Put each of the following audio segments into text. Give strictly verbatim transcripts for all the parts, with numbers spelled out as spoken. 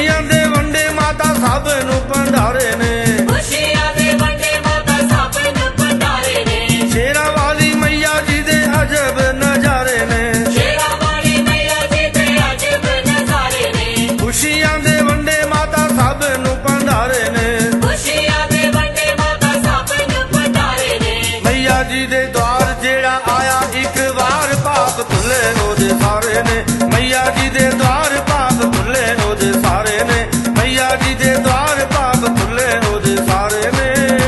खुशियां दे वंडे माता सब नू भंडारे ने, खुशियां दे वंडे माता सब नू भंडारे ने, शेरां वाली मैया जी दे अजब नजारे ने, शेरां वाली मैया जी दे अजब नजारे ने, खुशियां दे वंडे माता सब नू भंडारे ने, खुशियां दे वंडे माता सब नू भंडारे ने, मैया जी दे द्वार जेड़ा आया एक बार पाप धुले ओदे सारे ने, मैया जी दे द्वार पाप धुले ओदे सारे ने, मैया जी दे द्वार पाप धुले ओदे सारे ने।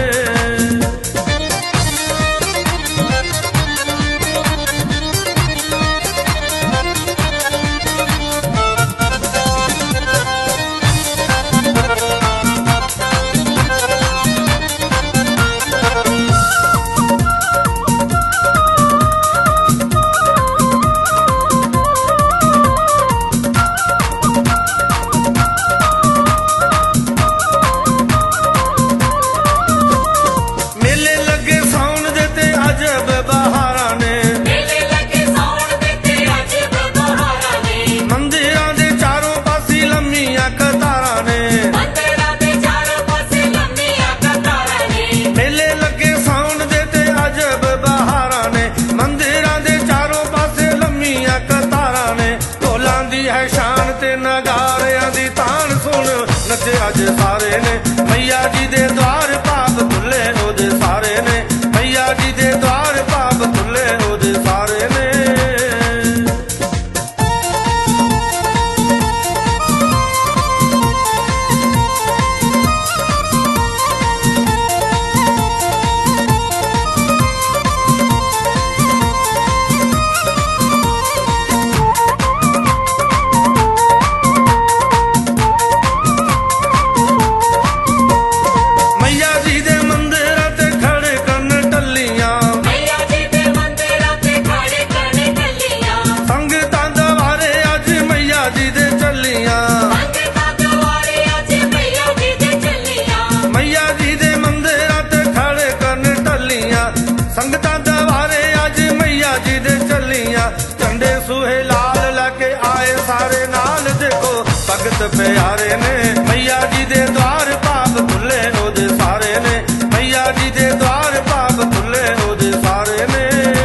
मेले लगे साउन दे ते अजब बहारां ने, मेले लगे साउन दे ते अजब बहारां ने, मंदिरां दे चारों पासे लम्मियां कतारां ने, मंदिरां दे चारों पासे लंबियां कतारां ने, मेले लगे साउन दे ते अजब बहारां ने, मंदिरां दे चारों पासे लम्मियां कतारां ने, ढोलां दी है शान ते नगारियां दी तान सुन नचे अज सारे ने, मैया जी दे द्वार पाप धुले ओदे सारे ने, मैया जी दे द्वार पाप धुले ओदे सारे ने। मैया जी दे मंदिरां ते खड़े कन टल्लियां, मैया जी दे मंदिरां ते खड़े कन टल्लियां, संगतां दवारे अज मैया जी दे चलियां, संगतां दुआरे अज मैया जी दे चलियां, मैया जी दे मंदिरां ते खड़े कन टल्लियां, संगतां दवारे अज मैया जी दे चलियां, झंडे सूहे लाल लैके आए सारे नाल देखो भगत प्यारे ने, मैया जी दे द्वार पाप धुले ओदे सारे ने, मैया जी दे द्वार पाप धुले ओदे सारे ने।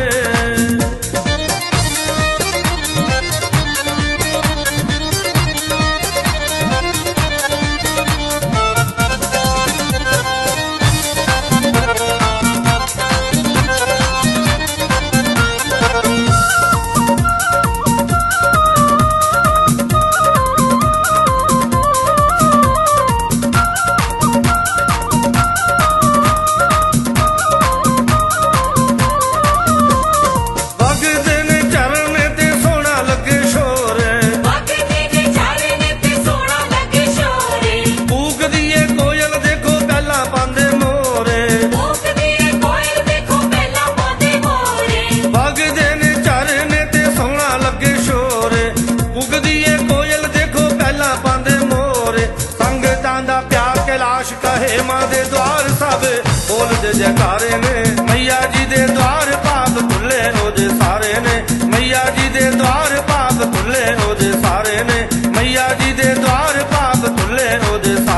भगते ने चरण ते सोना लगे शोरे, भगते ने चरण ते सोना लगे शोरे, कूक दिए कोयल देखो गल्लां पांदे मोरे, कूक दिए कोयल देखो पहला पांदे मोरे, भगते ने चरण ते सोना लगे शोरे, कूक दिए कोयल देखो गल्लां पांदे मोरे, संगतां दा प्यार कैलाश कहे मां दे द्वार सब बोलदे जयकारे ने, मैया जी दे द्वार पाप धुले ओदे सारे ने, मैया जी दे द्वार पाप धुले ओदे सारे ने, मैया जी दे द्वार पाप धुले ओदे सारे